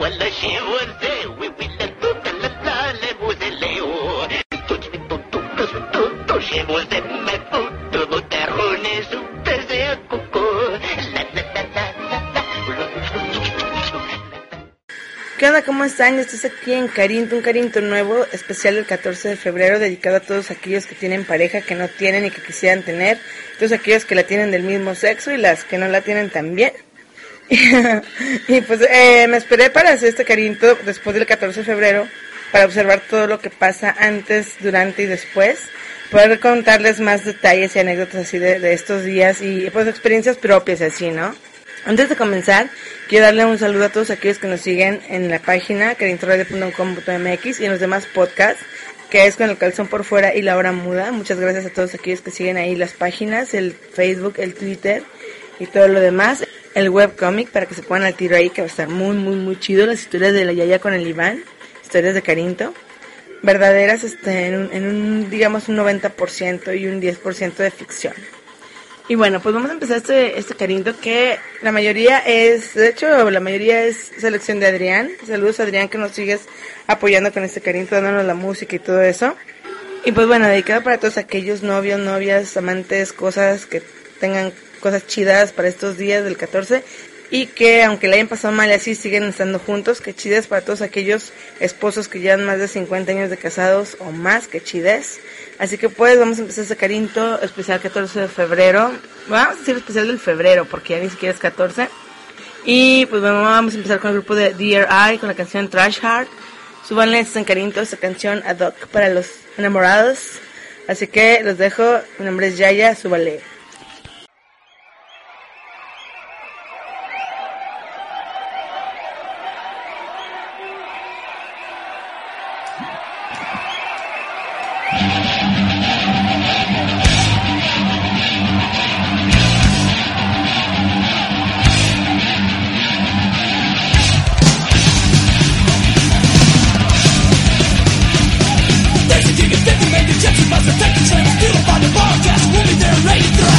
¿Qué onda? ¿Cómo están? Estoy aquí en Carinto, un Carinto nuevo, especial del 14 de febrero, dedicado a todos aquellos que tienen pareja, que no tienen y que quisieran tener, todos aquellos que la tienen del mismo sexo y las que no la tienen también. Y pues me esperé para hacer este Carinto después del 14 de febrero, para observar todo lo que pasa antes, durante y después, poder contarles más detalles y anécdotas así de estos días y pues experiencias propias así, ¿no? Antes de comenzar, quiero darle un saludo a todos aquellos que nos siguen en la página carintoradio.com.mx y en los demás podcasts, que es Con el calzón por fuera y La hora muda. Muchas gracias a todos aquellos que siguen ahí las páginas, el Facebook, el Twitter y todo lo demás. El webcomic para que se pongan al tiro ahí, que va a estar muy, muy, muy chido. Las historias de la Yaya con el Iván, historias de Carinto, verdaderas en un digamos un 90% y un 10% de ficción. Y bueno, pues vamos a empezar este Carinto, que la mayoría es selección de Adrián. Saludos, Adrián, que nos sigues apoyando con este Carinto, dándonos la música y todo eso. Y pues bueno, dedicado para todos aquellos novios, novias, amantes, cosas que tengan cosas chidas para estos días del 14 y que aunque le hayan pasado mal y así siguen estando juntos. Que chides para todos aquellos esposos que llevan más de 50 años de casados o más, que chides. Así que pues vamos a empezar este Carinto especial 14 de febrero. Vamos a decir especial del febrero porque ya ni siquiera es 14. Y pues bueno, vamos a empezar con el grupo de Dear Eye con la canción Trash Heart. Súbanle en Carinto esta canción ad hoc para los enamorados. Así que los dejo. Mi nombre es Yaya, súbale. Take the ticket, 50 major jets, you must have taken. Still by the broadcast, we'll be there late.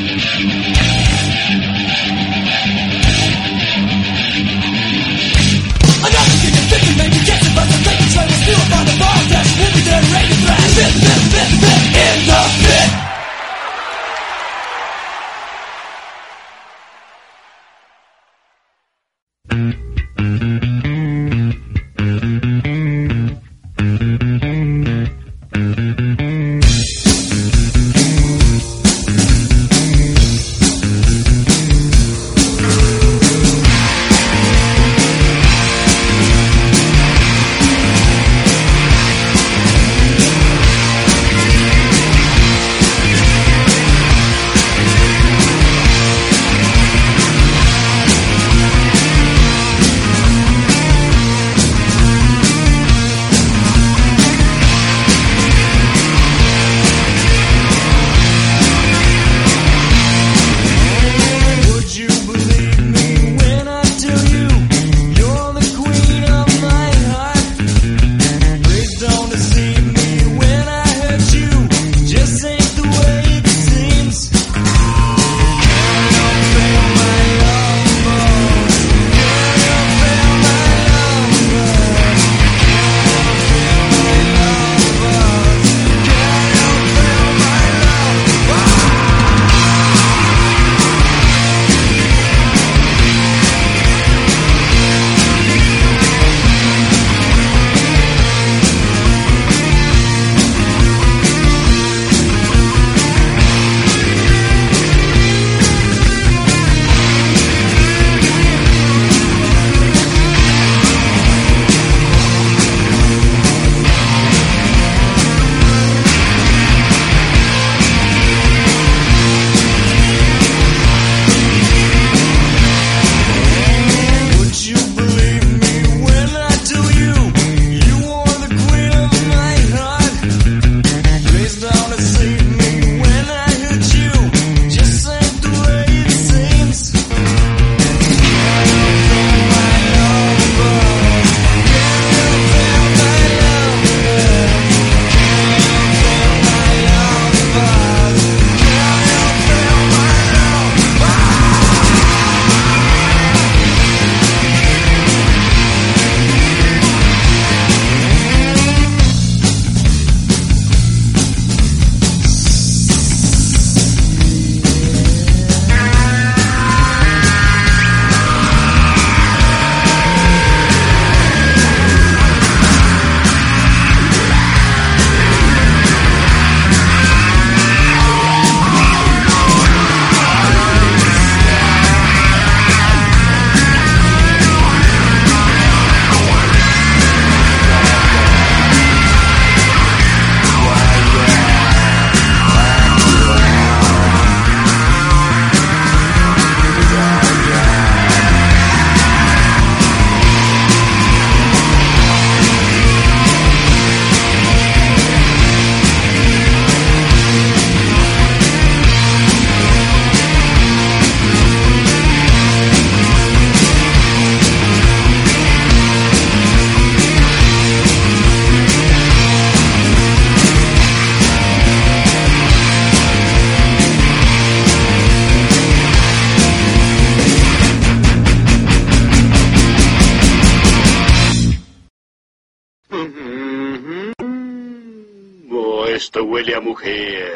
Esto huele a mujer.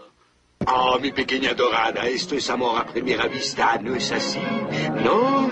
Oh, mi pequeña dorada, esto es amor a primera vista, ¿no es así? ¿No?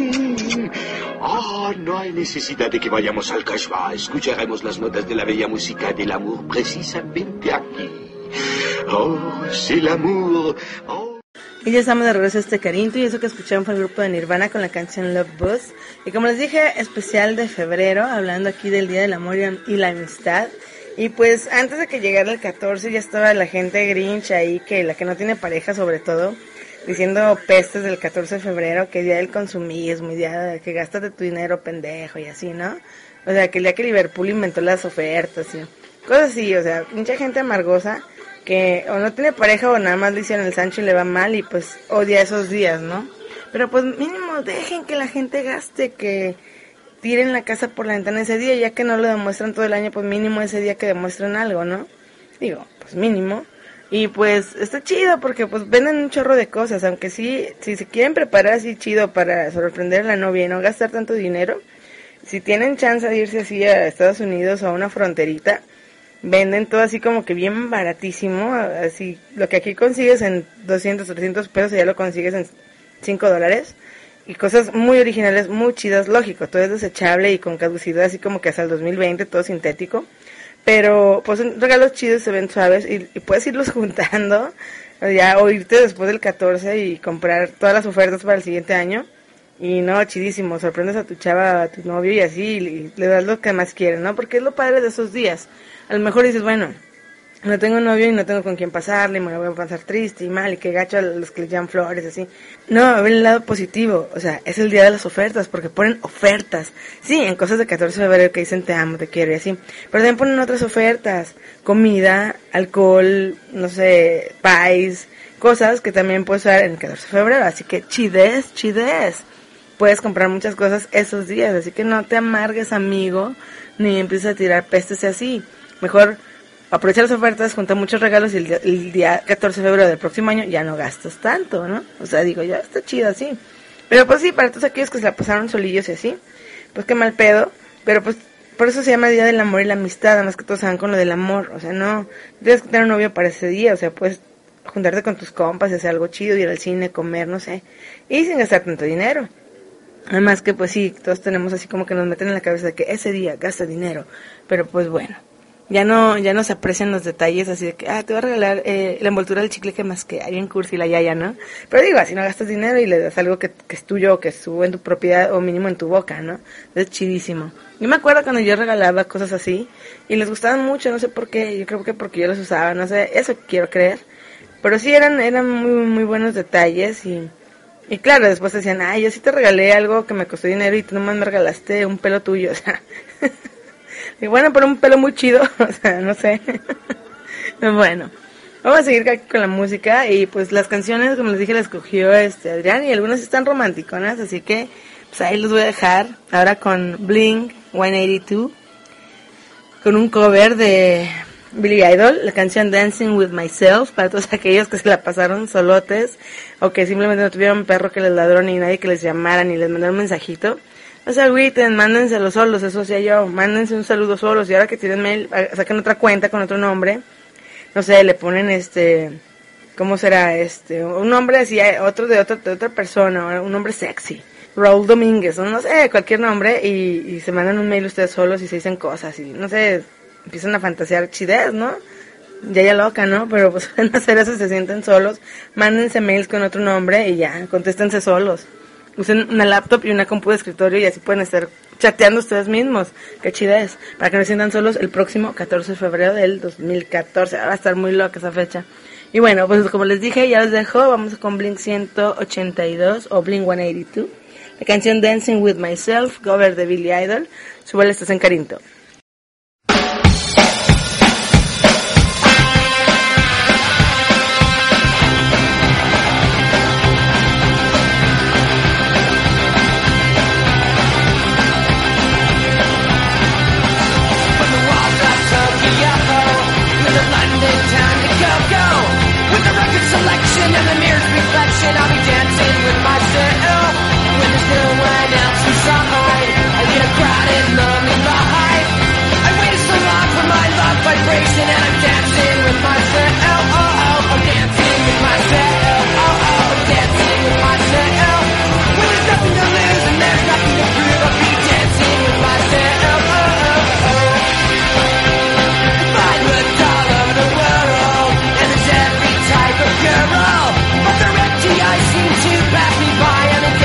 Oh, no hay necesidad de que vayamos al Kashba. Escucharemos las notas de la bella música del amor precisamente aquí. Oh, c'est l'amour. Oh. Y ya estamos de regreso a este Carinto, y eso que escucharon fue el grupo de Nirvana con la canción Love Buzz. Y como les dije, especial de febrero, hablando aquí del Día del Amor y la Amistad. Y pues antes de que llegara el 14 ya estaba la gente Grinch ahí, que la que no tiene pareja sobre todo, diciendo pestes del 14 de febrero, que es día del consumismo, y día de que gástate tu dinero pendejo y así, ¿no? O sea, que el día que Liverpool inventó las ofertas y cosas así, o sea, mucha gente amargosa que o no tiene pareja o nada más le hicieron el Sancho y le va mal y pues odia esos días, ¿no? Pero pues mínimo dejen que la gente gaste, que tiren la casa por la ventana ese día, ya que no lo demuestran todo el año, pues mínimo ese día que demuestren algo, ¿no? Digo, pues mínimo. Y pues está chido porque pues venden un chorro de cosas, aunque sí, si se quieren preparar así chido para sorprender a la novia y no gastar tanto dinero, si tienen chance de irse así a Estados Unidos o a una fronterita, venden todo así como que bien baratísimo, así lo que aquí consigues en 200 o 300 pesos ya lo consigues en $5, y cosas muy originales, muy chidas, lógico, todo es desechable y con caducidad así como que hasta el 2020, todo sintético. Pero pues son regalos chidos, se ven suaves y puedes irlos juntando ya o irte después del 14 y comprar todas las ofertas para el siguiente año. Y no, chidísimo, sorprendes a tu chava, a tu novio y así y le das lo que más quieres, ¿no? Porque es lo padre de esos días. A lo mejor dices, bueno, no tengo novio y no tengo con quién pasarle, me voy a pasar triste y mal y que gacho a los que les llevan flores, así. No, ven el lado positivo, o sea, es el día de las ofertas, porque ponen ofertas. Sí, en cosas de 14 de febrero que dicen te amo, te quiero y así, pero también ponen otras ofertas, comida, alcohol, no sé, pies, cosas que también puedes usar en el 14 de febrero, así que chidez. Puedes comprar muchas cosas esos días, así que no te amargues, amigo, ni empieces a tirar pestes y así. Mejor aprovecha las ofertas, junta muchos regalos y el día 14 de febrero del próximo año ya no gastas tanto, ¿no? O sea, digo, ya está chido así. Pero pues sí, para todos aquellos que se la pasaron solillos y así, pues qué mal pedo. Pero pues por eso se llama Día del Amor y la Amistad, además que todos saben con lo del amor. O sea, no tienes que tener un novio para ese día, o sea, puedes juntarte con tus compas y hacer algo chido, ir al cine, comer, no sé. Y sin gastar tanto dinero. Además que pues sí, todos tenemos así como que nos meten en la cabeza de que ese día gasta dinero. Pero pues bueno. Ya no se aprecian los detalles así de que, te voy a regalar la envoltura del chicle que más que hay en cursi la yaya, ¿no? Pero digo, así no gastas dinero y le das algo que es tuyo o que estuvo en tu propiedad o mínimo en tu boca, ¿no? Es chidísimo. Yo me acuerdo cuando yo regalaba cosas así y les gustaban mucho, no sé por qué, yo creo que porque yo los usaba, no sé, eso quiero creer. Pero sí eran muy, muy buenos detalles y claro, después decían, yo sí te regalé algo que me costó dinero y tú nomás me regalaste un pelo tuyo, o sea... Y bueno, pero un pelo muy chido, o sea, no sé. Bueno, vamos a seguir aquí con la música y pues las canciones, como les dije, las escogió Adrián y algunas están románticonas, así que pues ahí los voy a dejar ahora con Blink 182, con un cover de Billy Idol, la canción Dancing With Myself, para todos aquellos que se la pasaron solotes o que simplemente no tuvieron un perro que les ladró ni nadie que les llamara ni les mandara un mensajito. No se agüiten, mándenselo solos, eso hacía yo, mándense un saludo solos y ahora que tienen mail, saquen otra cuenta con otro nombre, no sé, le ponen ¿cómo será? Un nombre así, otro de otra persona, un nombre sexy, Raúl Domínguez, o no sé, cualquier nombre y se mandan un mail ustedes solos y se dicen cosas y no sé, empiezan a fantasear chidez, ¿no? Ya loca, ¿no? Pero pues pueden hacer eso, se sienten solos, mándense mails con otro nombre y ya, contéstense solos. Usen una laptop y una compu de escritorio y así pueden estar chateando ustedes mismos. Qué chida es. Para que no se sientan solos el próximo 14 de febrero del 2014. Va a estar muy loca esa fecha. Y bueno, pues como les dije, ya les dejo. Vamos con Blink 182 o Blink 182. La canción Dancing With Myself, cover de Billy Idol. Súbale, estás en Carinto. And the mirror's reflection, I'll be dancing with myself. When there's no one else inside, I get a crowded, lonely life. I waited so long for my love vibration, and I'm dancing with myself. I'm dancing with myself. I'm dancing with myself. When there's nothing to lose and there's nothing to prove, I'll be dancing with myself. If I looked all over the world, and there's every type of girl, but they're empty, I seem to pass me by, and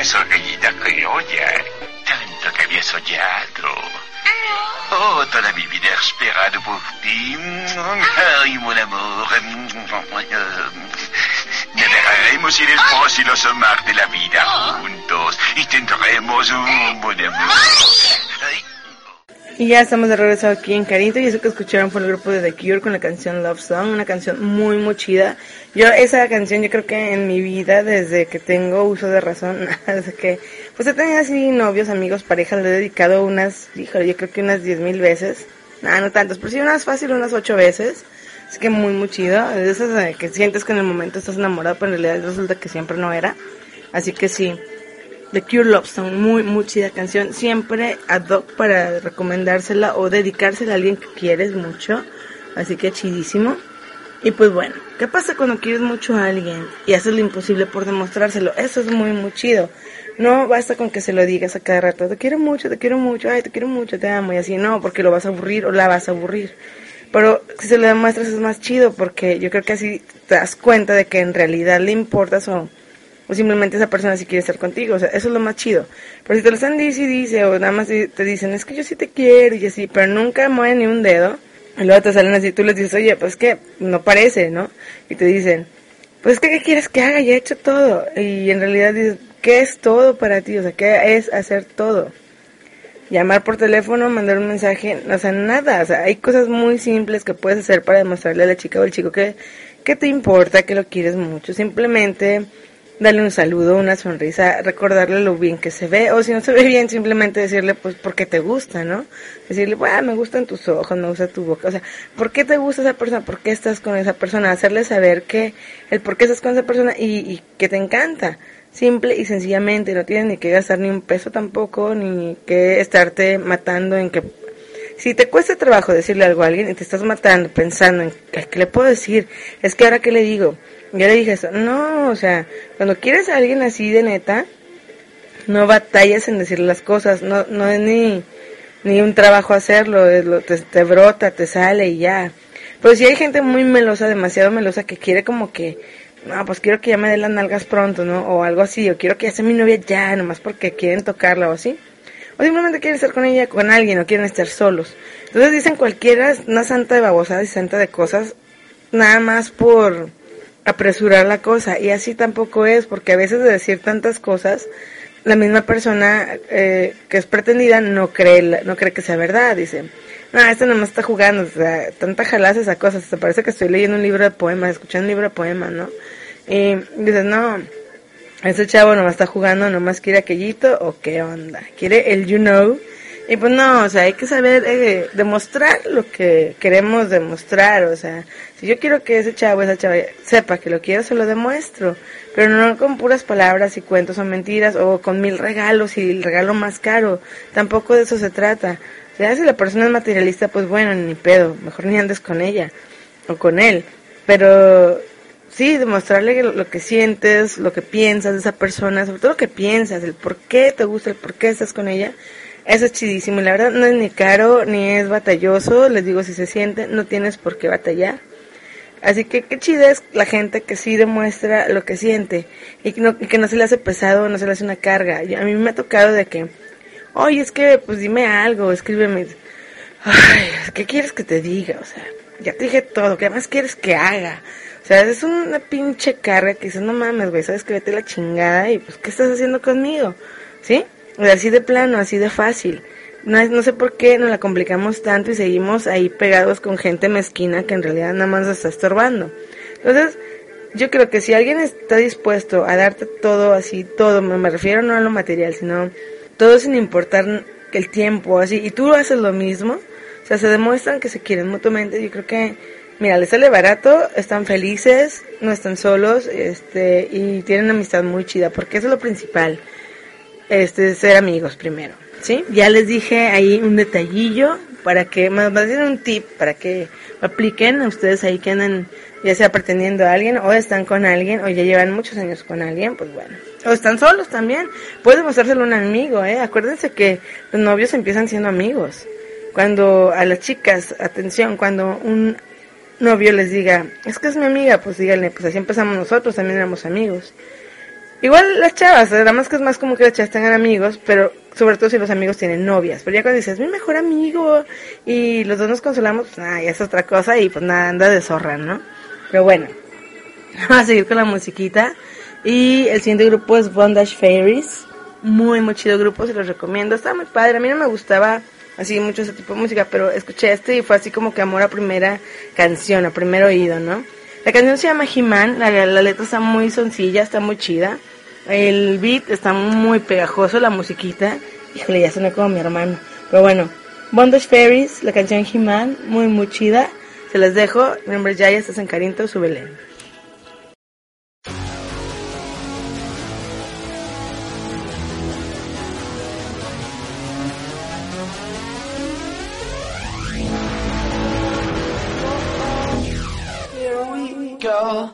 sorellita criolla, tanto que había soñado. Oh, toda mi vida he esperado por ti. Ay, mon amor. Navegaremos en el fósilos mar de la vida juntos y tendremos un buen amor. Ay. Y ya estamos de regreso aquí en Carinto, y eso que escucharon fue el grupo de The Cure con la canción Love Song, una canción muy muy chida. Esa canción yo creo que en mi vida, desde que tengo uso de razón, desde que pues he tenido así novios, amigos, parejas, le he dedicado unas, híjole, yo creo que unas 10,000 veces, no tantas, pero sí unas 8 veces, así que muy muy chido, de esas que sientes que en el momento estás enamorado, pero en realidad resulta que siempre no era, así que sí. The Cure Love Song, muy muy chida canción, siempre ad hoc para recomendársela o dedicársela a alguien que quieres mucho, así que chidísimo. Y pues bueno, ¿qué pasa cuando quieres mucho a alguien y haces lo imposible por demostrárselo? Eso es muy muy chido. No basta con que se lo digas a cada rato, te quiero mucho, ay, te quiero mucho, te amo, y así no, porque lo vas a aburrir o la vas a aburrir. Pero si se lo demuestras es más chido, porque yo creo que así te das cuenta de que en realidad le importas o simplemente esa persona sí quiere estar contigo, o sea, eso es lo más chido. Pero si te lo están dice o nada más te dicen, es que yo sí te quiero y así, pero nunca mueven ni un dedo, y luego te salen así, tú les dices, oye, pues que no parece, ¿no? Y te dicen, pues es que ¿qué quieres que haga? Ya he hecho todo. Y en realidad dices, ¿qué es todo para ti? O sea, ¿qué es hacer todo? Llamar por teléfono, mandar un mensaje, o sea, nada, o sea, hay cosas muy simples que puedes hacer para demostrarle a la chica o al chico que te importa, que lo quieres mucho. Simplemente darle un saludo, una sonrisa, recordarle lo bien que se ve, o si no se ve bien, simplemente decirle, pues, porque te gusta, ¿no? Decirle, bueno, me gustan tus ojos, me gusta tu boca, o sea, ¿por qué te gusta esa persona? ¿Por qué estás con esa persona? Hacerle saber que el por qué estás con esa persona y que te encanta, simple y sencillamente, no tienes ni que gastar ni un peso tampoco, ni que estarte matando en que... Si te cuesta trabajo decirle algo a alguien y te estás matando pensando en ¿qué le puedo decir? Es que ahora ¿qué le digo? Yo le dije eso. No, o sea, cuando quieres a alguien así de neta, no batallas en decirle las cosas, no es ni un trabajo hacerlo, te brota, te sale y ya. Pero si hay gente muy melosa, demasiado melosa, que quiere como que, no, pues quiero que ya me dé las nalgas pronto, ¿no? O algo así, o quiero que ya sea mi novia ya, nomás porque quieren tocarla o así. O simplemente quieren estar con ella, con alguien, o quieren estar solos. Entonces dicen cualquiera, una santa de babosadas y santa de cosas, nada más por apresurar la cosa. Y así tampoco es, porque a veces de decir tantas cosas, la misma persona que es pretendida no cree que sea verdad. Dice, no, esta nomás está jugando, o sea, tanta jalada esa cosa, te parece que estoy leyendo un libro de poemas, escuchando un libro de poemas, ¿no? Y dices, no, ese chavo nomás está jugando, nomás quiere aquellito, o qué onda, quiere el you know. Y pues no, o sea, hay que saber demostrar lo que queremos demostrar, o sea, si yo quiero que ese chavo, esa chava sepa que lo quiero, se lo demuestro, pero no con puras palabras y cuentos o mentiras, o con 1000 regalos y el regalo más caro, tampoco de eso se trata. O sea, si la persona es materialista, pues bueno, ni pedo, mejor ni andes con ella, o con él, pero sí, demostrarle lo que sientes, lo que piensas de esa persona, sobre todo lo que piensas, el por qué te gusta, el por qué estás con ella. Eso es chidísimo y la verdad no es ni caro ni es batalloso, les digo, si se siente, no tienes por qué batallar. Así que qué chida es la gente que sí demuestra lo que siente y que no se le hace pesado, no se le hace una carga. A mí me ha tocado de que, oye, es que pues dime algo, escríbeme. Ay, ¿qué quieres que te diga? O sea, ya te dije todo, ¿qué más quieres que haga? O sea, es una pinche carga que dices, no mames, güey, sabes que vete la chingada y pues, ¿qué estás haciendo conmigo? ¿Sí? O sea, así de plano, así de fácil. No sé por qué nos la complicamos tanto y seguimos ahí pegados con gente mezquina que en realidad nada más nos está estorbando. Entonces, yo creo que si alguien está dispuesto a darte todo así, todo, me refiero no a lo material, sino todo sin importar el tiempo, así, y tú haces lo mismo, o sea, se demuestran que se quieren mutuamente, yo creo que, mira, les sale barato, están felices, no están solos, y tienen una amistad muy chida, porque eso es lo principal. Ser amigos primero, ¿sí? Ya les dije ahí un detallillo para que, más bien un tip para que apliquen a ustedes ahí que andan ya sea pretendiendo a alguien o están con alguien o ya llevan muchos años con alguien, pues bueno. O están solos también, puedes mostrárselo a un amigo, acuérdense que los novios empiezan siendo amigos. Cuando a las chicas, atención, cuando un novio les diga, es que es mi amiga, pues díganle, pues así empezamos nosotros, también éramos amigos. Igual las chavas, nada más que es más como que las chavas tengan amigos, pero sobre todo si los amigos tienen novias. Pero ya cuando dices, mi mejor amigo, y los dos nos consolamos, pues nada, ya es otra cosa y pues nada, anda de zorra, ¿no? Pero bueno, vamos a seguir con la musiquita. Y el siguiente grupo es Bondage Fairies. Muy, muy chido grupo, se los recomiendo. Está muy padre, a mí no me gustaba así mucho ese tipo de música, pero escuché y fue así como que amor a primera canción, a primer oído, ¿no? La canción se llama He-Man, la letra está muy sencilla, está muy chida. El beat está muy pegajoso, la musiquita. Híjole, ya suena como mi hermano. Pero bueno, Bondage Fairies, la canción He-Man, muy, muy chida. Se las dejo. Mi nombre es Yaya, estás en Carinto, súbele. Here we go.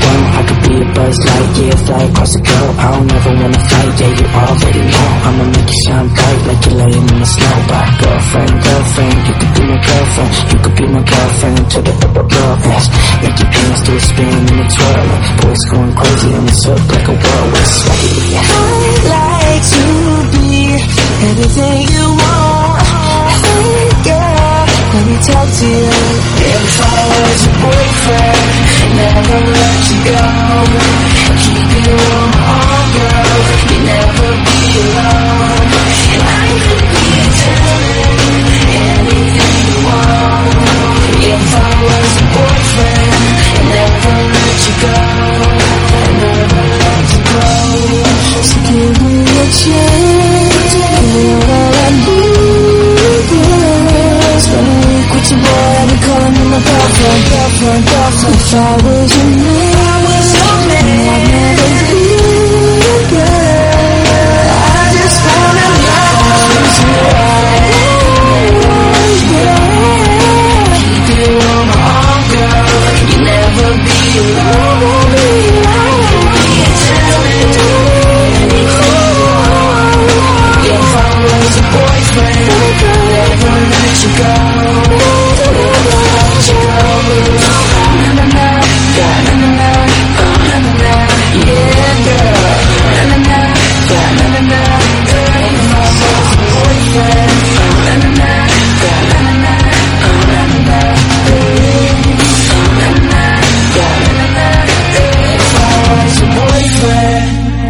Buzz Lightyear, fly across the globe. I don't ever wanna fight, yeah, you already know. I'ma make you girlfriend. You could be my girlfriend until the love ends. Make your pants do a spin and a twirl. Boys going crazy in the surf like a whirlwind sway. I'd like to be anything you want. Hey girl, let me talk to you. If I was your boyfriend, never let you go. Keep you on my arm, girl. You never be alone. I could be a gentleman, anything you want. If I was your boyfriend, never let you go. Never let you go. So give me a chance. You're all I need. Quit your boy, I'll be calling you my girlfriend, girlfriend, girlfriend. If I was your man, I'd never leave, girl. I just wanna love you right, yeah. Keep you on my arm, girl. You never be alone. Be a gentleman. If I was your boyfriend, never let you go. Never let you go. Na na na, na na na, na na na, yeah, girl. Na na na, na na na, if I was your boyfriend, na na na, na na na, na na na, na na na, if I was your boyfriend.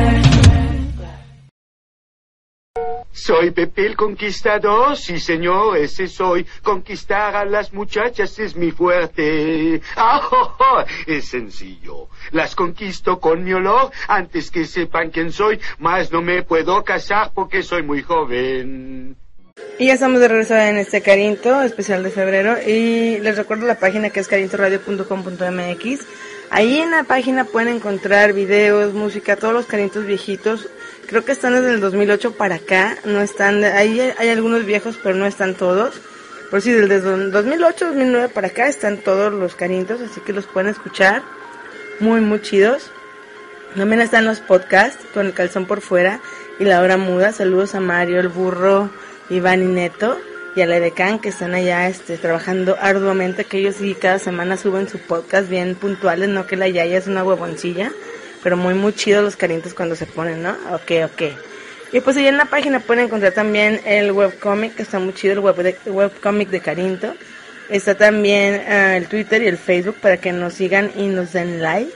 Soy Pepe el Conquistador, sí señor, ese soy. Conquistar a las muchachas es mi fuerte. Es sencillo. Las conquisto con mi olor antes que sepan quién soy, mas no me puedo casar porque soy muy joven. Y ya estamos de regreso en este Carinto especial de febrero y les recuerdo la página que es carintoradio.com.mx. Ahí en la página pueden encontrar videos, música, todos los Carintos viejitos. Creo que están desde el 2008 para acá, no están, ahí hay algunos viejos, pero no están todos. Por si desde 2008, 2009 para acá están todos los Carintos, así que los pueden escuchar, muy, muy chidos. También están los podcasts, con el calzón por fuera y la hora muda. Saludos a Mario, el burro, Iván y Neto, y a la Edecán, que están allá trabajando arduamente, que ellos sí cada semana suben su podcast bien puntuales, no que la Yaya es una huevoncilla. Pero muy, muy chido los Carintos cuando se ponen, ¿no? Ok. Y pues ahí en la página pueden encontrar también el webcomic, que está muy chido, el webcomic de Carinto. Está también el Twitter y el Facebook para que nos sigan y nos den like.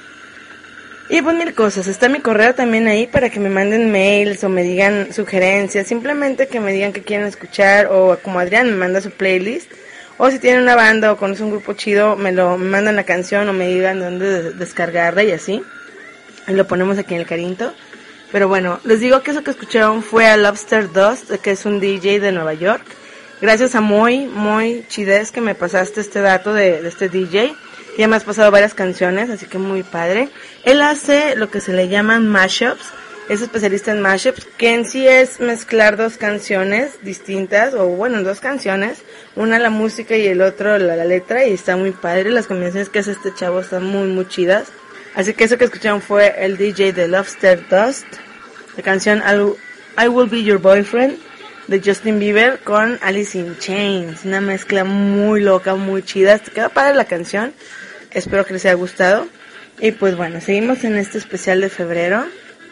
Y pues mil cosas. Está mi correo también ahí para que me manden mails o me digan sugerencias. Simplemente que me digan que quieren escuchar, o como Adrián me manda su playlist. O si tienen una banda o conocen un grupo chido, me mandan la canción o me digan dónde descargarla y así. Y lo ponemos aquí en el Carinto. Pero bueno, les digo que eso que escucharon fue a Lobster Dust, que es un DJ de Nueva York. Gracias a muy chidez que me pasaste este dato de este DJ. Ya me has pasado varias canciones, así que muy padre. Él hace lo que se le llaman mashups. Es especialista en mashups, que en sí es mezclar dos canciones distintas, o bueno, dos canciones. Una la música y el otro la letra, y está muy padre. Las combinaciones que hace este chavo están muy chidas. Así que eso que escucharon fue el DJ de Lobster Dust, la canción I Will Be Your Boyfriend de Justin Bieber con Alice in Chains. Una mezcla muy loca, muy chida. Te queda padre la canción. Espero que les haya gustado. Y pues bueno, seguimos en este especial de febrero.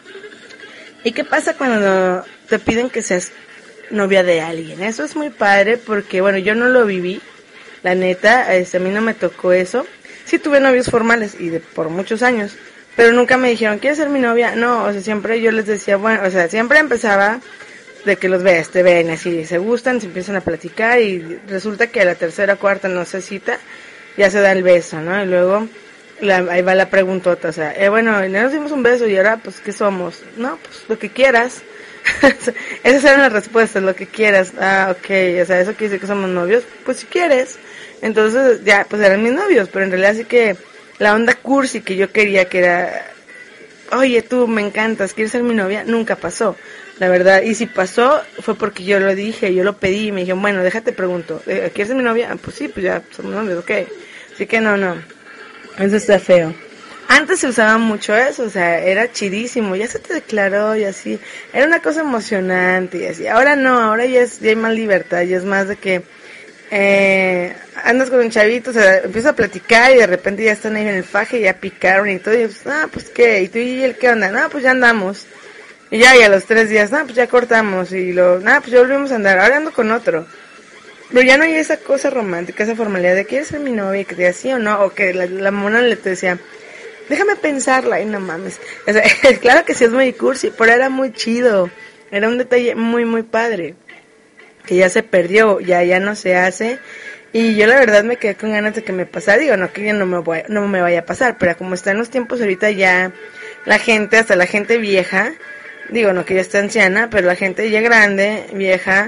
¿Y qué pasa cuando te piden que seas novia de alguien? Eso es muy padre porque, bueno, yo no lo viví. La neta, a mí no me tocó eso. Sí tuve novios formales y por muchos años, pero nunca me dijeron, ¿quieres ser mi novia? No, o sea, siempre yo les decía, bueno, o sea, siempre empezaba de que los ves, te ven, así, se gustan, se empiezan a platicar y resulta que a la tercera, cuarta, no sé, cita, ya se da el beso, ¿no? Y luego ahí va la preguntota, o sea, bueno, ya nos dimos un beso y ahora, pues, ¿qué somos? No, pues, lo que quieras. Esas eran las respuestas, lo que quieras. Ah, ok, o sea, eso quiere decir que somos novios, pues si quieres. Entonces ya, pues eran mis novios, pero en realidad sí que la onda cursi que yo quería, que era, oye, tú me encantas, ¿quieres ser mi novia? Nunca pasó, la verdad. Y si pasó, fue porque yo lo dije, yo lo pedí y me dijeron, bueno, déjate pregunto, ¿quieres ser mi novia? Pues sí, pues ya somos novios, ok. Así que no, eso está feo. Antes se usaba mucho eso, o sea, era chidísimo, ya se te declaró y así, era una cosa emocionante y así. Ahora no, ahora ya hay más libertad, ya es más de que andas con un chavito, o sea, empiezas a platicar y de repente ya están ahí en el faje y ya picaron y todo, y pues, pues qué, y tú y él qué onda, pues ya andamos, y ya, y a los 3 días, pues ya cortamos, y pues ya volvimos a andar, ahora ando con otro, pero ya no hay esa cosa romántica, esa formalidad de ¿quieres ser mi novia? Y que te diga sí o no, o que la mona le te decía, déjame pensarla, y no mames, o sea, claro que sí es muy cursi, pero era muy chido, era un detalle muy, muy padre, que ya se perdió, ya no se hace, y yo la verdad me quedé con ganas de que me pasara, digo, no que ya no me vaya a pasar, pero como están los tiempos ahorita ya, la gente, hasta la gente vieja, digo, no que ya esté anciana, pero la gente ya grande, vieja,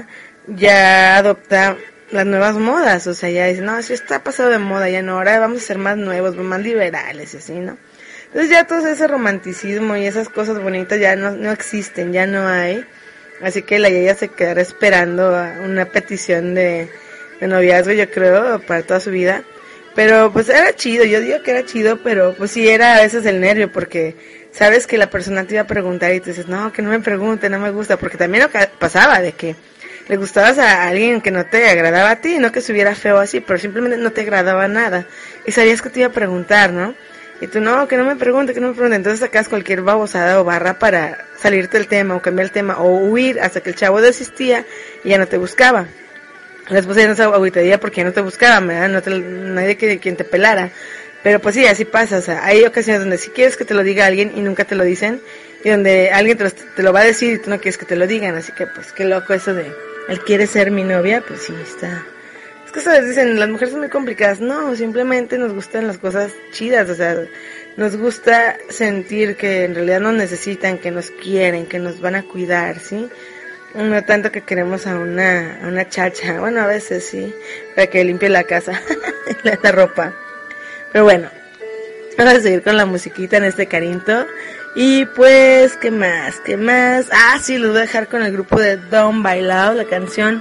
ya adopta las nuevas modas, o sea, ya dice, no, si está pasado de moda, ya no, ahora vamos a ser más nuevos, más liberales, y así, ¿no? Entonces ya todo ese romanticismo y esas cosas bonitas ya no existen, ya no hay. Así que la Yaya se quedará esperando a una petición de noviazgo, yo creo, para toda su vida. Pero pues era chido, yo digo que era chido, pero pues sí era a veces el nervio, porque sabes que la persona te iba a preguntar y tú dices, no, que no me pregunte, no me gusta, porque también lo que pasaba de que le gustabas a alguien que no te agradaba a ti, no que estuviera feo así, pero simplemente no te agradaba nada. Y sabías que te iba a preguntar, ¿no? Y tú, no, que no me pregunte, entonces sacas cualquier babosada o barra para salirte del tema o cambiar el tema o huir hasta que el chavo desistía y ya no te buscaba. La esposa ya no se agüitaría porque ya no te buscaba, ¿verdad? Nadie quien te pelara. Pero pues sí, así pasa, o sea, hay ocasiones donde sí quieres que te lo diga alguien y nunca te lo dicen, y donde alguien te lo va a decir y tú no quieres que te lo digan, así que pues qué loco eso de, él quiere ser mi novia, pues sí, está... Es que ustedes dicen, las mujeres son muy complicadas. No, simplemente nos gustan las cosas chidas, o sea, nos gusta sentir que en realidad nos necesitan, que nos quieren, que nos van a cuidar, ¿sí? No tanto que queremos a una chacha, bueno, a veces sí, para que limpie la casa, la ropa. Pero bueno, vamos a seguir con la musiquita en este carinto. Y pues, ¿qué más? Sí, los voy a dejar con el grupo de Don Bailao, la canción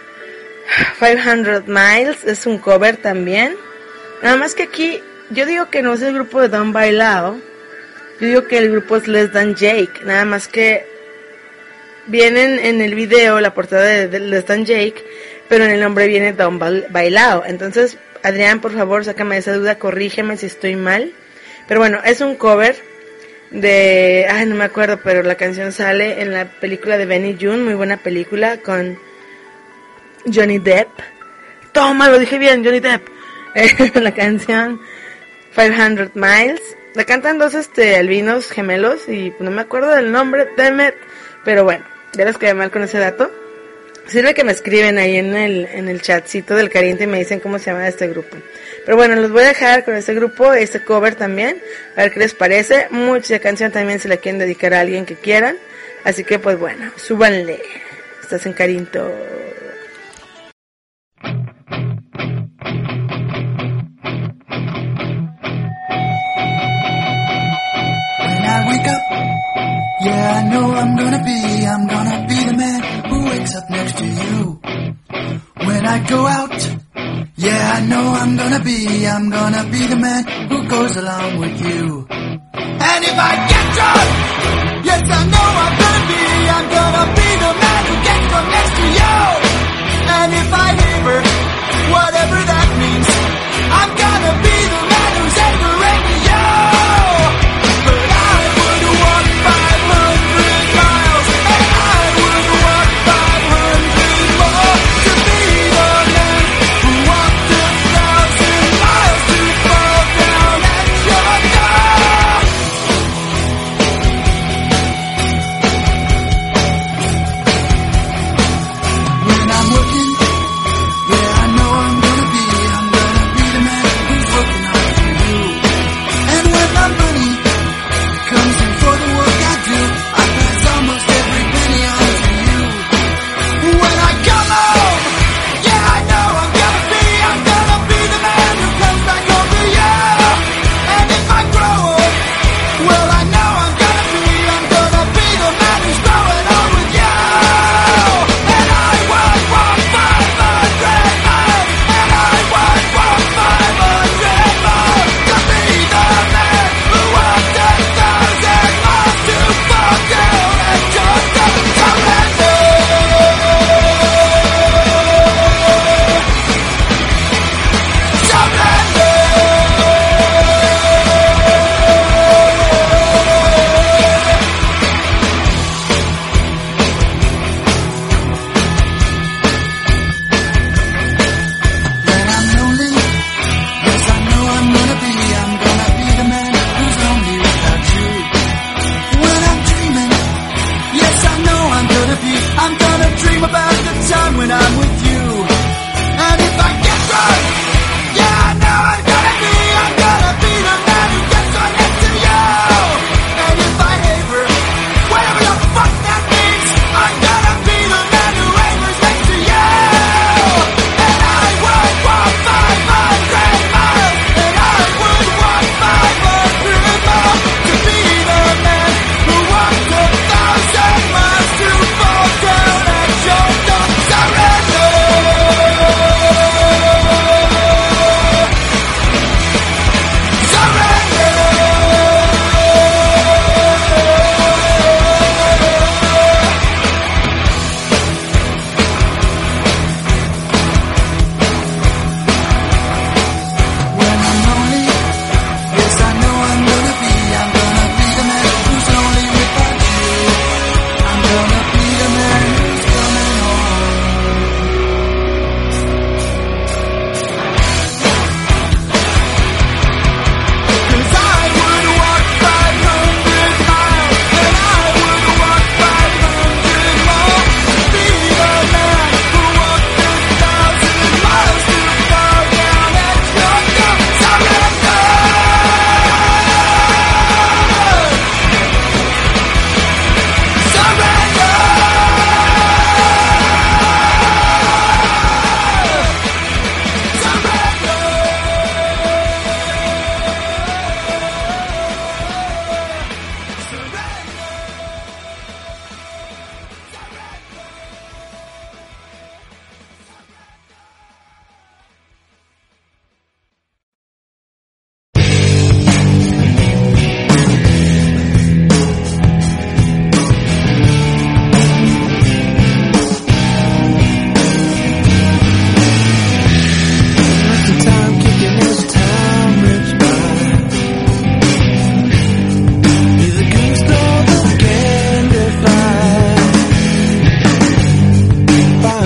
500 Miles, es un cover también. Nada más que aquí, yo digo que no es el grupo de Don Bailao, yo digo que el grupo es Less Than Jake, nada más que vienen en el video, la portada de Less Than Jake, pero en el nombre viene Don Bailao. Entonces, Adrián, por favor, sácame esa duda, corrígeme si estoy mal. Pero bueno, es un cover de... no me acuerdo, pero la canción sale en la película de Benny June, muy buena película, con Johnny Depp. Toma, lo dije bien, Johnny Depp. La canción 500 Miles. La cantan dos albinos gemelos y no me acuerdo del nombre, Demet. Pero bueno, ya les quedé mal con ese dato. Sirve que me escriben ahí en el chatcito del caliente y me dicen cómo se llama este grupo. Pero bueno, los voy a dejar con este grupo, este cover también, a ver qué les parece. Mucha canción también se la quieren dedicar a alguien que quieran. Así que pues bueno, súbanle. Estás en Carinto. Yeah, I know I'm gonna be the man who wakes up next to you. When I go out, yeah, I know I'm gonna be the man who goes along with you. And if I get drunk, yes, I know I'm gonna be the man who gets drunk next to you. And if I labor, whatever that means, I'm gonna be the man who's entering you. But I would walk 500 miles, and I would walk 500 more to be the man who walked 1,000 miles to fall down at your door.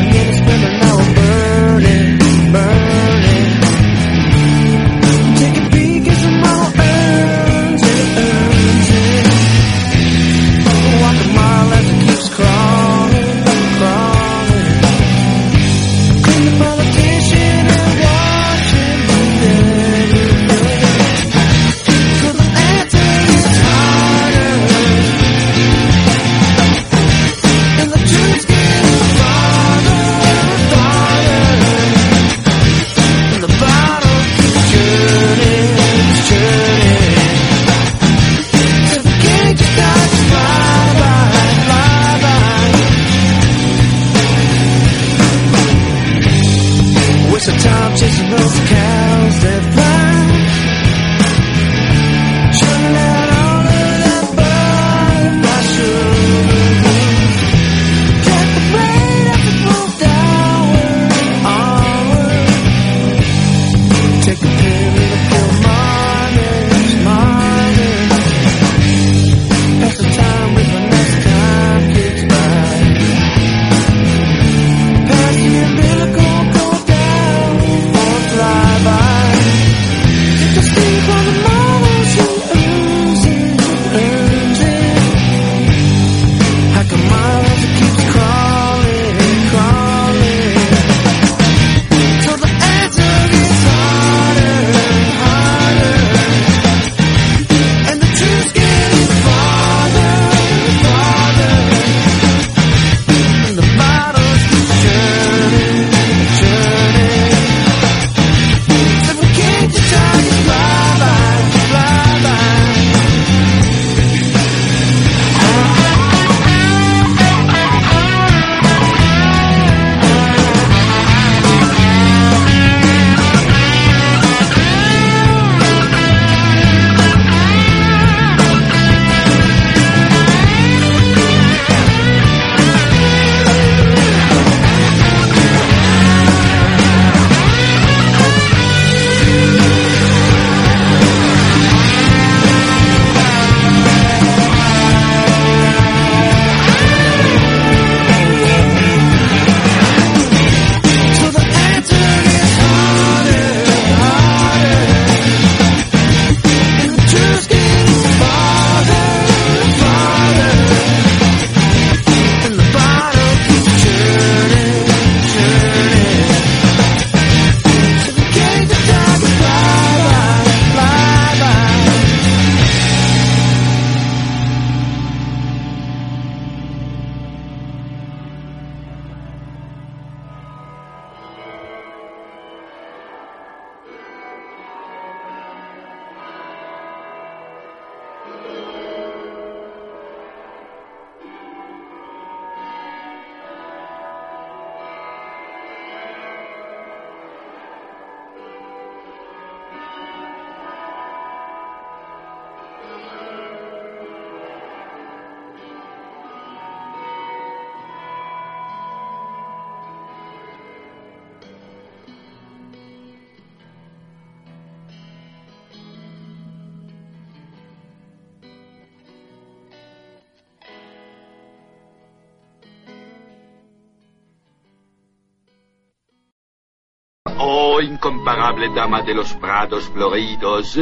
Oh, incomparable dama de los prados floridos.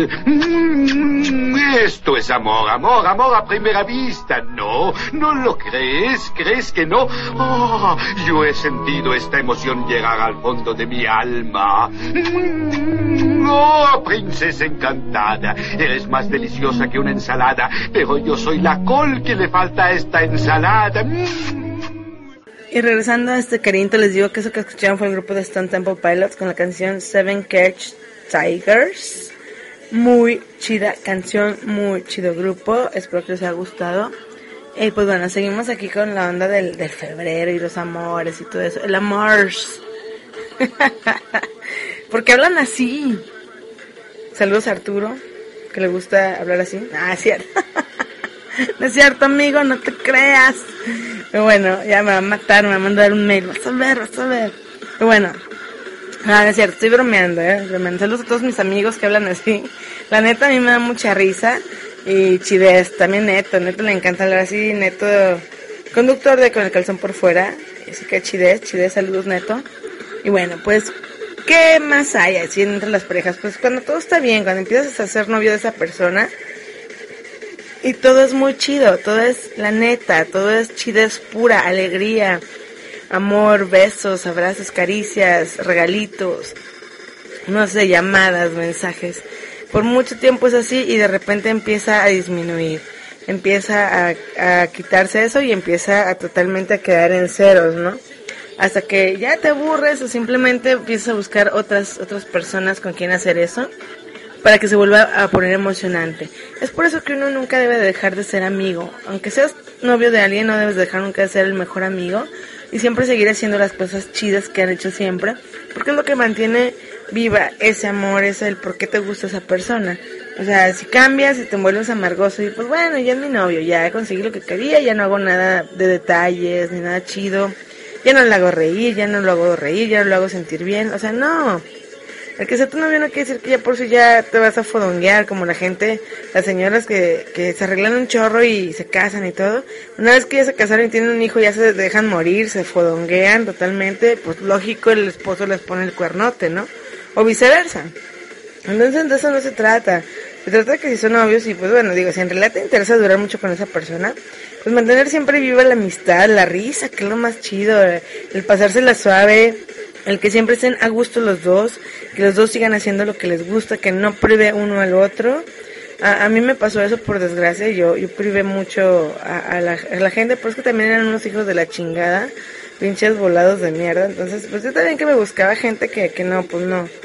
Esto es amor, amor, amor a primera vista. No, ¿no lo crees? ¿Crees que no? Oh, yo he sentido esta emoción llegar al fondo de mi alma. Oh, princesa encantada, eres más deliciosa que una ensalada, pero yo soy la col que le falta a esta ensalada. Y regresando a este cariño, les digo que eso que escucharon fue el grupo de Stone Temple Pilots con la canción Seven Cage Tigers. Muy chida canción, muy chido grupo, espero que les haya gustado. Y pues bueno, seguimos aquí con la onda del febrero y los amores y todo eso. El amors. ¿Por qué hablan así? Saludos a Arturo, que le gusta hablar así. Ah, es cierto. No es cierto, amigo, no te creas. Pero bueno, ya me va a matar, me va a mandar un mail. Vas a ver. Pero bueno, no es cierto, estoy bromeando, Saludos a todos mis amigos que hablan así. La neta, a mí me da mucha risa. Y chidez, también Neto le encanta hablar así. Neto conductor de Con el calzón por fuera, así que chidez, saludos Neto. Y bueno, pues, ¿qué más hay así entre las parejas? Pues cuando todo está bien, cuando empiezas a ser novio de esa persona y todo es muy chido, todo es la neta, todo es chidez pura, alegría, amor, besos, abrazos, caricias, regalitos, no sé, llamadas, mensajes. Por mucho tiempo es así y de repente empieza a disminuir, empieza a quitarse eso y empieza a totalmente a quedar en ceros, ¿no? Hasta que ya te aburres o simplemente empiezas a buscar otras personas con quien hacer eso para que se vuelva a poner emocionante. Es por eso que uno nunca debe dejar de ser amigo. Aunque seas novio de alguien, no debes dejar nunca de ser el mejor amigo y siempre seguir haciendo las cosas chidas que han hecho siempre, porque es lo que mantiene viva ese amor, es el por qué te gusta esa persona. O sea, si cambias y te vuelves amargoso y pues bueno, ya es mi novio, ya conseguí lo que quería, ya no hago nada de detalles ni nada chido, ya no lo hago reír, ya no lo hago sentir bien, o sea, no. El que sea tu novio no quiere decir que ya por si ya te vas a fodonguear como la gente, las señoras que se arreglan un chorro y se casan y todo. Una vez que ya se casaron y tienen un hijo, ya se dejan morir, se fodonguean totalmente, pues lógico, el esposo les pone el cuernote, ¿no? O viceversa. Entonces de eso no se trata. Se trata de que si son novios y pues bueno, digo, si en realidad te interesa durar mucho con esa persona, pues mantener siempre viva la amistad, la risa, que es lo más chido, el pasársela suave, el que siempre estén a gusto los dos, que los dos sigan haciendo lo que les gusta, que no prive uno al otro. A mí me pasó eso por desgracia, yo privé mucho a la gente, pero es que también eran unos hijos de la chingada, pinches volados de mierda. Entonces pues yo también que me buscaba gente que no, pues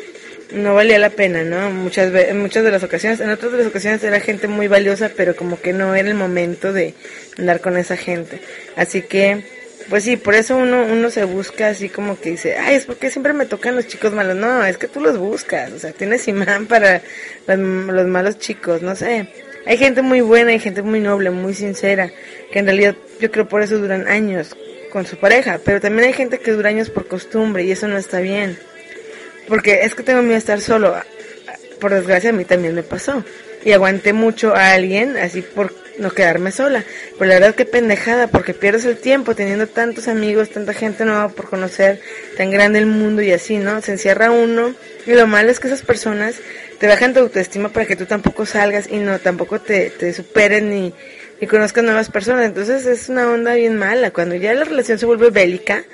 no valía la pena, ¿no? En muchas de las ocasiones, en otras de las ocasiones era gente muy valiosa, pero como que no era el momento de andar con esa gente. Así que, pues sí, por eso uno se busca así como que dice, ay, es porque siempre me tocan los chicos malos. No, es que tú los buscas, o sea, tienes imán para los malos chicos, no sé. Hay gente muy buena, hay gente muy noble, muy sincera, que en realidad yo creo por eso duran años con su pareja, pero también hay gente que dura años por costumbre y eso no está bien. Porque es que tengo miedo de estar solo. Por desgracia a mí también me pasó. Y aguanté mucho a alguien así por no quedarme sola. Pero la verdad que pendejada, porque pierdes el tiempo teniendo tantos amigos, tanta gente nueva por conocer, tan grande el mundo y así, ¿no? Se encierra uno. Y lo malo es que esas personas te bajan tu autoestima para que tú tampoco salgas y no tampoco te superen ni conozcas nuevas personas. Entonces es una onda bien mala. Cuando ya la relación se vuelve bélica,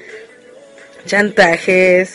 chantajes,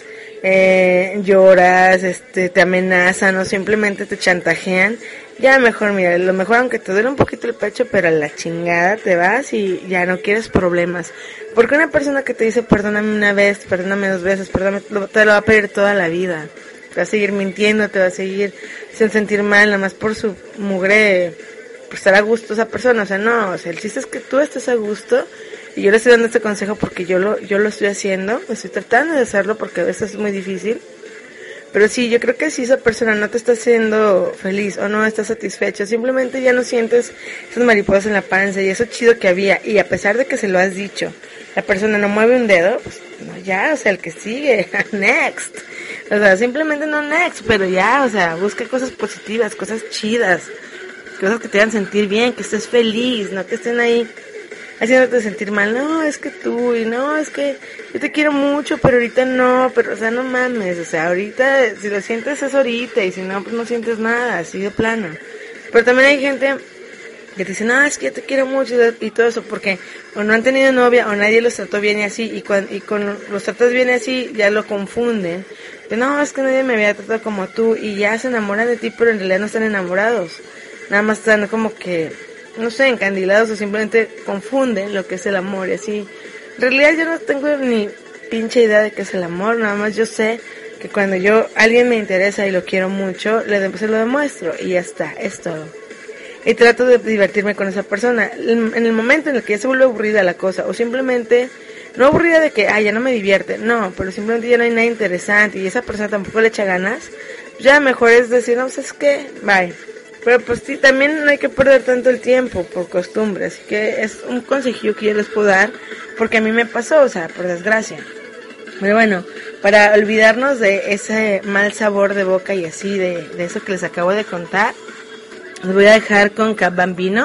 lloras, te amenazan o simplemente te chantajean, ya mejor, mira, lo mejor aunque te duele un poquito el pecho, pero a la chingada te vas y ya no quieres problemas. Porque una persona que te dice perdóname una vez, perdóname 2 veces, perdóname, te lo va a pedir toda la vida. Te va a seguir mintiendo, te va a seguir sin sentir mal, nada más por su mugre, por estar a gusto esa persona. O sea, no, o sea, el chiste es que tú estés a gusto. Y yo le estoy dando este consejo porque yo lo estoy haciendo, estoy tratando de hacerlo porque a veces es muy difícil. Pero sí, yo creo que si esa persona no te está haciendo feliz o no está satisfecho, simplemente ya no sientes esas mariposas en la panza y eso chido que había. Y a pesar de que se lo has dicho, la persona no mueve un dedo, pues no, ya, o sea, el que sigue, next. O sea, simplemente no next, pero ya, o sea, busca cosas positivas, cosas chidas, cosas que te hagan sentir bien, que estés feliz, no que estén ahí haciéndote sentir mal. No, es que tú, y no, es que yo te quiero mucho, pero ahorita no, pero, o sea, no mames, o sea, ahorita, si lo sientes es ahorita, y si no, pues no sientes nada, así de plano. Pero también hay gente que te dice, no, es que yo te quiero mucho, y todo eso, porque o no han tenido novia, o nadie los trató bien y así, y con los tratas bien y así, ya lo confunden. Que no, es que nadie me había tratado como tú, y ya se enamoran de ti, pero en realidad no están enamorados. Nada más están como que, no sé, encandilados o simplemente confunden lo que es el amor y así. En realidad yo no tengo ni pinche idea de qué es el amor, nada más yo sé que cuando alguien me interesa y lo quiero mucho, se lo demuestro y ya está, es todo. Y trato de divertirme con esa persona. En el momento en el que ya se vuelve aburrida la cosa, o simplemente, no aburrida de que, ya no me divierte, no, pero simplemente ya no hay nada interesante y esa persona tampoco le echa ganas, ya mejor es decir, no, ¿sabes qué? Bye. Pero pues sí, también no hay que perder tanto el tiempo por costumbre, así que es un consejillo que yo les puedo dar, porque a mí me pasó, o sea, por desgracia. Pero bueno, para olvidarnos de ese mal sabor de boca y así, de eso que les acabo de contar, les voy a dejar con Cap Bambino,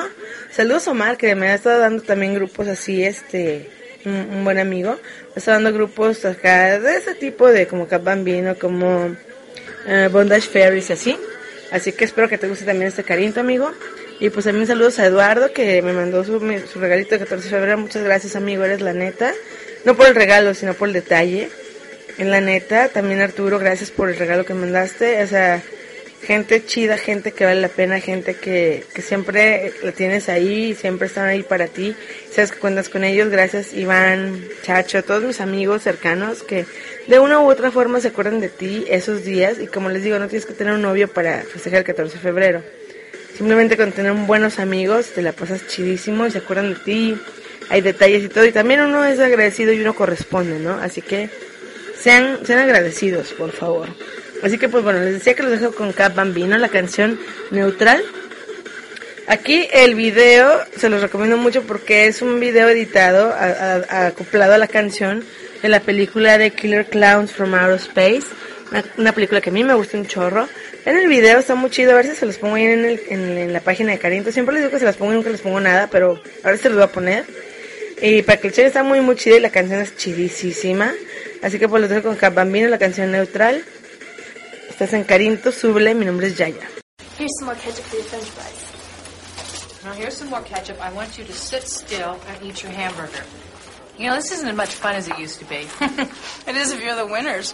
Saludos Omar, que me ha estado dando también grupos así, un buen amigo. Me está dando grupos acá de ese tipo de como Cap Bambino, como Bondage Fairies y así. Así que espero que te guste también este cariño, amigo. Y pues también saludos a Eduardo, que me mandó su regalito de 14 de febrero. Muchas gracias, amigo, eres la neta. No por el regalo, sino por el detalle. En la neta, también Arturo, gracias por el regalo que mandaste. O sea, gente chida, gente que vale la pena, gente que siempre la tienes ahí, siempre están ahí para ti. Sabes que cuentas con ellos. Gracias, Iván, Chacho, todos mis amigos cercanos que de una u otra forma se acuerdan de ti esos días. Y como les digo, no tienes que tener un novio para festejar el 14 de febrero. Simplemente con tener buenos amigos te la pasas chidísimo y se acuerdan de ti, hay detalles y todo, y también uno es agradecido y uno corresponde, ¿no? Así que sean agradecidos, por favor. Así que pues bueno, les decía que los dejo con Cap Bambino, la canción Neutral. Aquí el video se los recomiendo mucho porque es un video editado, acoplado a la canción de la película de Killer Clowns from Outer Space, una película que a mí me gusta un chorro. En el video está muy chido, a ver si se los pongo ahí en la página de Carinto. Siempre les digo que se las pongo y nunca les pongo nada, pero ahora se los voy a poner. Y para que el show está muy muy chido y la canción es chidísima. Así que pues los dejo con Cap Bambino, la canción Neutral. Estás en Carinto, súbele, mi nombre es Yaya. Here's some more ketchup for your french fries. Now here's some more ketchup. I want you to sit still and eat your hamburger. You know, this isn't as much fun as it used to be. It is if you're the winners.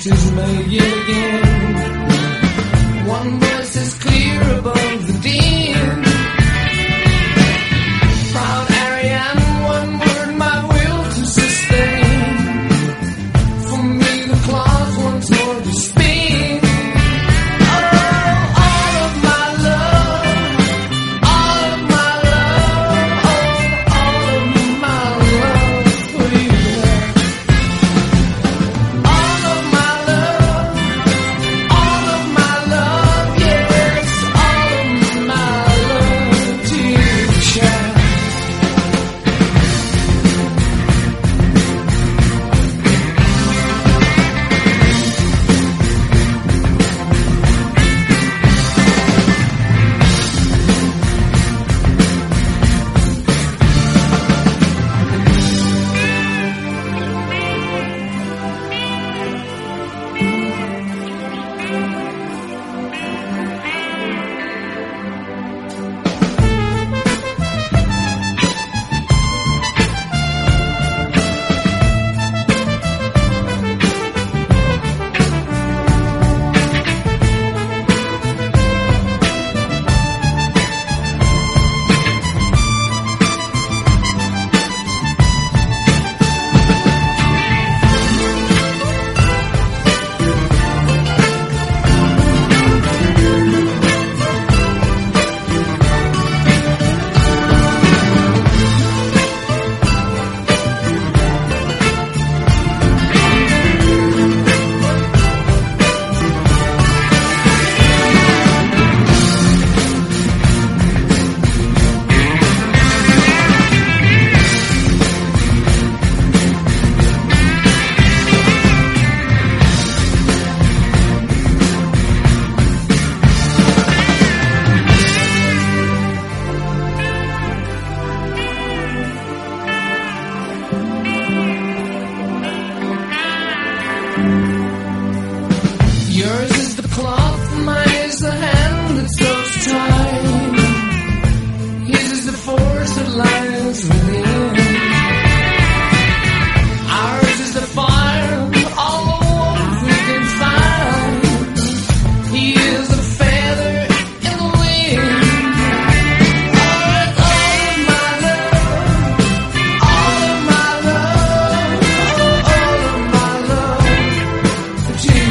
voices may yet again. One voice is clear above the din. Proud Ariane, one word, my will to sustain. For me the clock once more to spin. Oh, all of my love, all of my love, oh, all of my love for you. All of my love, yes, all of my love to you, child. Yours is the cloth, mine is the hand that stops time. His is the force that lies within. Ours is the fire, all the warmth we can find. He is a feather in the wind. All of my love, all of my love, all of my love to you.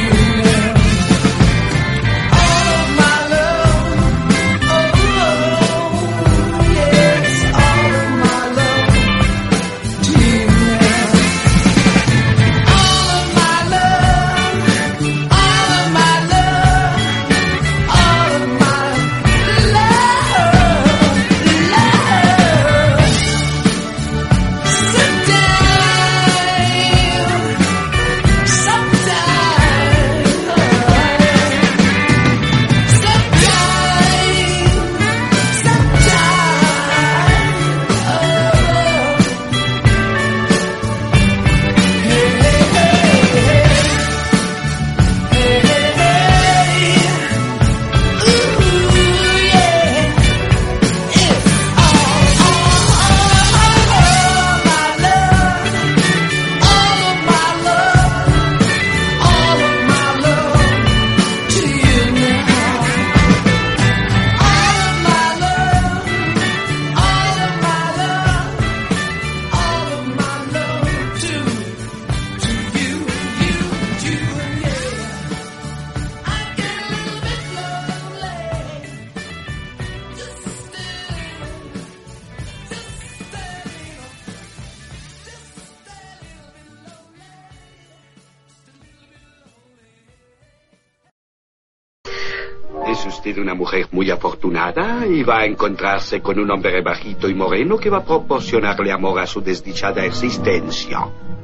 Es usted una mujer muy afortunada y va a encontrarse con un hombre bajito y moreno que va a proporcionarle amor a su desdichada existencia.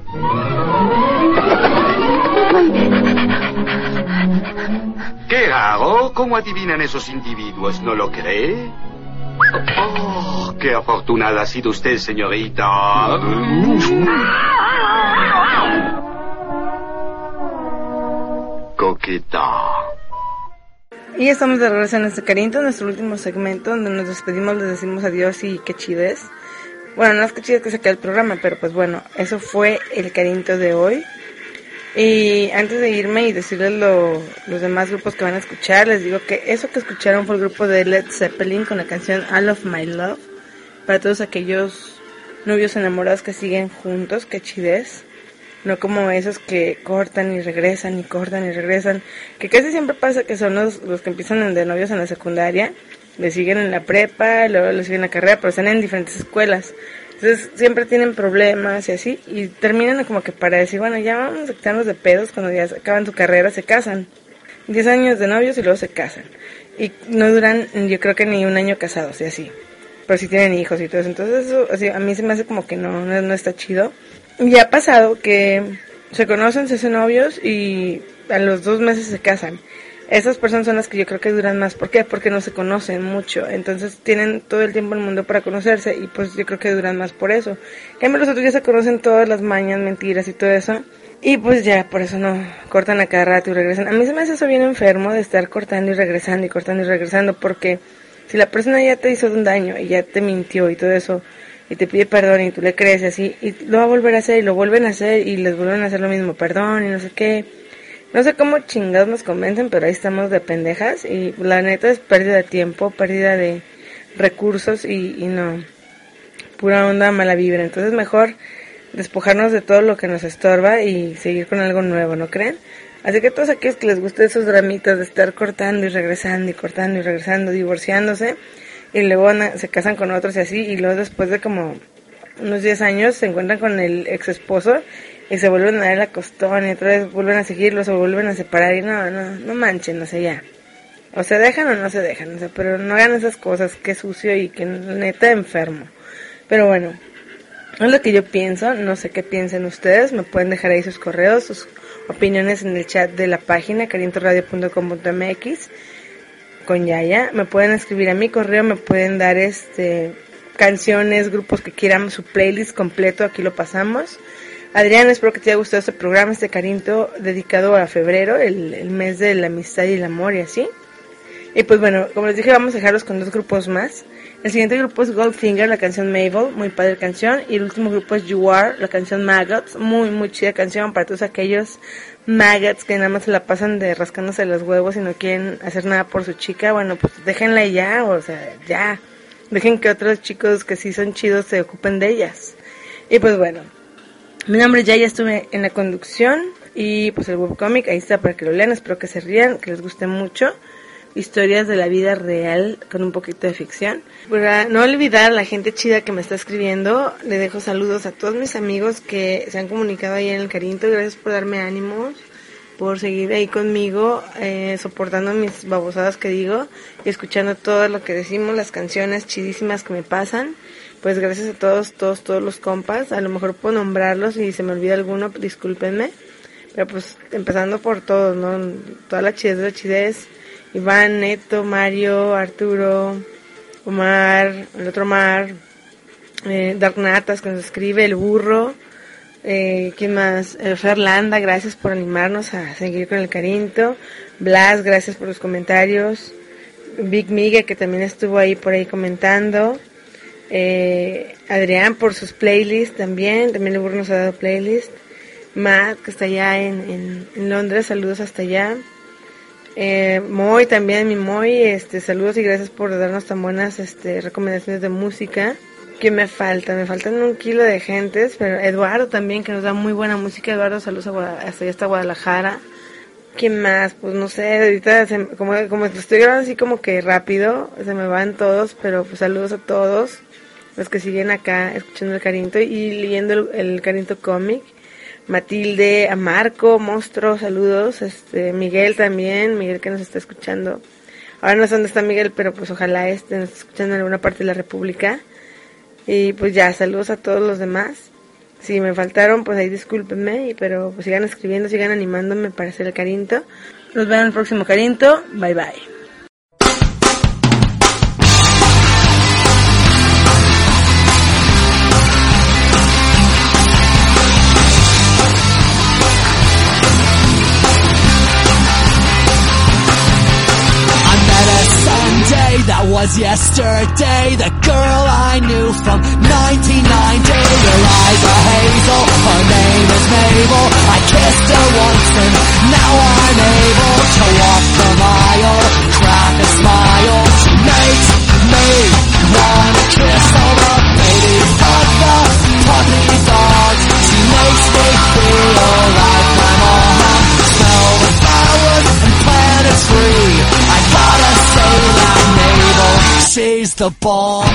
Qué raro, ¿cómo adivinan esos individuos? ¿No lo cree? Oh, qué afortunada ha sido usted, señorita. Coqueta. Y estamos de regreso en este Carinto, nuestro último segmento, donde nos despedimos, les decimos adiós y qué chides. Bueno, no es que chides que se quede el programa, pero pues bueno, eso fue el Carinto de hoy. Y antes de irme y decirles los demás grupos que van a escuchar, les digo que eso que escucharon fue el grupo de Led Zeppelin con la canción All of My Love. Para todos aquellos novios enamorados que siguen juntos, que chidez. No como esos que cortan y regresan y cortan y regresan. Que casi siempre pasa que son los que empiezan de novios en la secundaria. Le siguen en la prepa, luego le siguen en la carrera, pero están en diferentes escuelas. Entonces siempre tienen problemas y así. Y terminan como que para decir, bueno, ya vamos a quitarnos de pedos. Cuando ya acaban su carrera se casan. 10 años de novios y luego se casan. Y no duran, yo creo que ni un año casados y así. Pero sí tienen hijos y todo eso. Entonces eso así, a mí se me hace como que no está chido. Y ha pasado que se conocen, se hacen novios y a los 2 meses se casan. Esas personas son las que yo creo que duran más. ¿Por qué? Porque no se conocen mucho. Entonces tienen todo el tiempo del mundo para conocerse y pues yo creo que duran más por eso. Que los otros ya se conocen todas las mañas, mentiras y todo eso. Y pues ya, por eso no cortan a cada rato y regresan. A mí se me hace eso bien enfermo de estar cortando y regresando y cortando y regresando. Porque si la persona ya te hizo un daño y ya te mintió y todo eso, y te pide perdón y tú le crees así, y lo va a volver a hacer y lo vuelven a hacer y les vuelven a hacer lo mismo, perdón y no sé qué. No sé cómo chingados nos convencen, pero ahí estamos de pendejas y la neta es pérdida de tiempo, pérdida de recursos y no, pura onda, mala vibra. Entonces mejor despojarnos de todo lo que nos estorba y seguir con algo nuevo, ¿no creen? Así que todos aquellos que les gusten esos dramitas de estar cortando y regresando y cortando y regresando, divorciándose, y luego se casan con otros y así, y luego después de como unos 10 años se encuentran con el ex esposo y se vuelven a dar la costón y otra vez vuelven a seguirlo, se vuelven a separar y no manchen, no sé ya. O se dejan o no se dejan, o sea, pero no hagan esas cosas, que sucio y que neta enfermo. Pero bueno, es lo que yo pienso, no sé qué piensen ustedes, me pueden dejar ahí sus correos, sus opiniones en el chat de la página carintoradio.com.mx con Yaya. Me pueden escribir a mi correo, me pueden dar canciones, grupos que quieran, su playlist completo, aquí lo pasamos. Adrián, espero que te haya gustado este programa, este Carinto dedicado a febrero, el mes de la amistad y el amor y así. Y pues bueno, como les dije, vamos a dejarlos con 2 grupos más. El siguiente grupo es Goldfinger, la canción Mabel, muy padre canción. Y el último grupo es You Are, la canción Maggots, muy chida canción para todos aquellos maggots que nada más se la pasan de rascándose los huevos y no quieren hacer nada por su chica. Bueno, pues déjenla ya, o sea, ya. Dejen que otros chicos que sí son chidos se ocupen de ellas. Y pues bueno, mi nombre es Yaya, estuve en la conducción y pues el webcomic, ahí está para que lo lean, espero que se rían, que les guste mucho. Historias de la vida real con un poquito de ficción. Para no olvidar a la gente chida que me está escribiendo, le dejo saludos a todos mis amigos que se han comunicado ahí en el Carinto. Gracias por darme ánimos, por seguir ahí conmigo, soportando mis babosadas que digo y escuchando todo lo que decimos, las canciones chidísimas que me pasan. Pues gracias a todos los compas. A lo mejor puedo nombrarlos y se me olvida alguno, discúlpenme. Pero pues empezando por todos, ¿no? Toda la chidez. Iván, Neto, Mario, Arturo, Omar, el otro Omar, Dark Natas que nos escribe, el burro, ¿quién más? Ferlanda, gracias por animarnos a seguir con el Carinto. Blas, gracias por los comentarios. Big Miguel, que también estuvo ahí por ahí comentando. Adrián por sus playlists también el burro nos ha dado playlist. Matt, que está allá en Londres, saludos hasta allá. Moy también, mi Moy, saludos y gracias por darnos tan buenas recomendaciones de música. ¿Qué me falta? Me faltan 1 kilo de gentes, pero Eduardo también, que nos da muy buena música. Eduardo, saludos hasta allá hasta Guadalajara. ¿Qué más? Pues no sé, ahorita como estoy grabando así como que rápido, se me van todos, pero pues saludos a todos los que siguen acá escuchando el Carinto y leyendo el Carinto cómic. Matilde, a Marco, Monstruo, saludos, Miguel también, Miguel que nos está escuchando. Ahora no sé dónde está Miguel, pero pues ojalá nos esté escuchando en alguna parte de la República. Y pues ya, saludos a todos los demás. Si me faltaron, pues ahí discúlpenme, pero pues sigan escribiendo, sigan animándome para hacer el Carinto. Nos vemos en el próximo Carinto, bye bye. That was yesterday, the girl I knew from 1990. Your eyes are hazel, her name is Mabel. I kissed her once and now I'm able to walk the mile, crack a smile. She makes me wanna kiss all the babies of the puppy dogs. She makes me feel like my mom. Smell the flowers and planets free. I gotta say that Mabel, she's the bomb.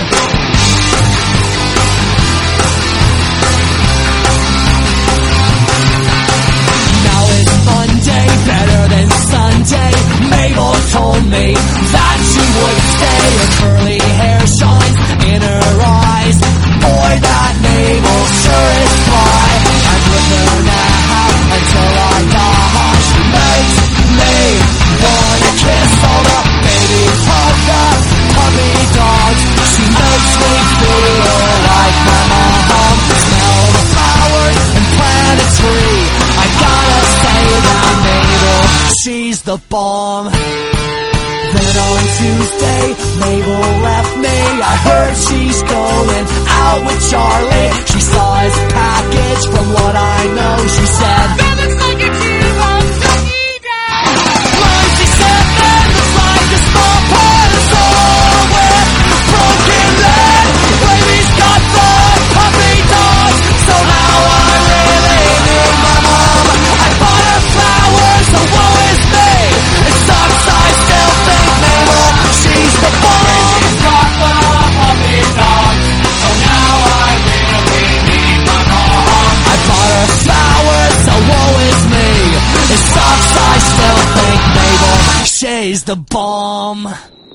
Now it's Monday, better than Sunday. Mabel told me that she would stay. Her curly hair shines in her eyes. Boy, that Mabel sure is fly. I'm with her now until I die. She makes me wanna kiss all the babies of the puppy dogs. She makes me feel like my mom. Smell the flowers and planets free. I gotta say that Mabel, she's the bomb. Then on Tuesday, Mabel left me. I heard she's going out with Charlie. She saw his package, from what I know. She said, that looks like a tube of Ducky Day. Line C7 looks like a small puzzle with a broken leg. Baby's got the puppy dogs, so now I really need my mom. I bought her flowers, so woe is me. It sucks, I still think Mabel, she's the bomb. She's got the puppy dogs, so now I really need my mom. I bought her flowers, so woe is me. It sucks, I still think Mabel, she's the bomb.